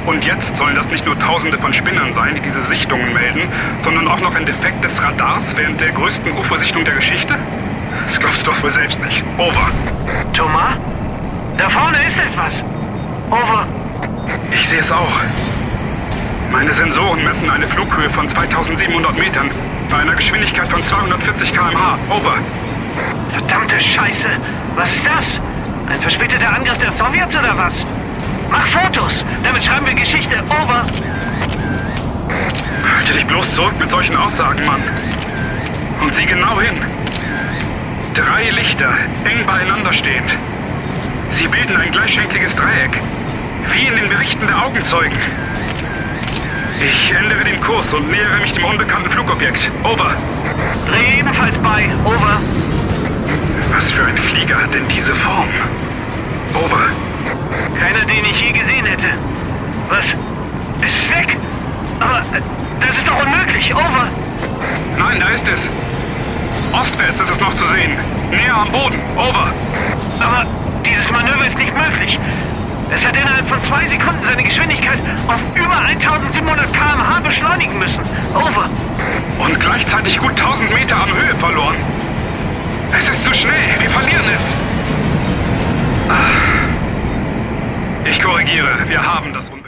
Und jetzt sollen das nicht nur Tausende von Spinnern sein, die diese Sichtungen melden, sondern auch noch ein Defekt des Radars während der größten UFO-Sichtung der Geschichte? Das glaubst du doch wohl selbst nicht. Over. Thomas? Da vorne ist etwas. Over. Ich sehe es auch. Meine Sensoren messen eine Flughöhe von 2700 Metern bei einer Geschwindigkeit von 240 km/h. Over. Verdammte Scheiße. Was ist das? Ein verspäteter Angriff der Sowjets oder was? Mach Fotos. Damit schreiben wir Geschichte. Over. Halte dich bloß zurück mit solchen Aussagen, Mann. Und sieh genau hin. 3 Lichter, eng beieinander stehend. Sie bilden ein gleichschenkliges Dreieck. Wie in den Berichten der Augenzeugen. Ich ändere den Kurs und nähere mich dem unbekannten Flugobjekt. Over. Dreh ebenfalls bei. Over. Was für ein Flieger hat denn diese Form? Over. Keiner, den ich je gesehen hätte. Was? Es ist weg. Aber das ist doch unmöglich. Over. Nein, da ist es. Ostwärts ist es noch zu sehen. Näher am Boden. Over. Aber dieses Manöver ist nicht möglich. Es hat innerhalb von 2 Sekunden seine Geschwindigkeit auf über 1700 km/h beschleunigen müssen. Over. Und gleichzeitig gut 1000 Meter an Höhe verloren. Es ist zu schnell. Wir verlieren es. Ich korrigiere. Wir haben das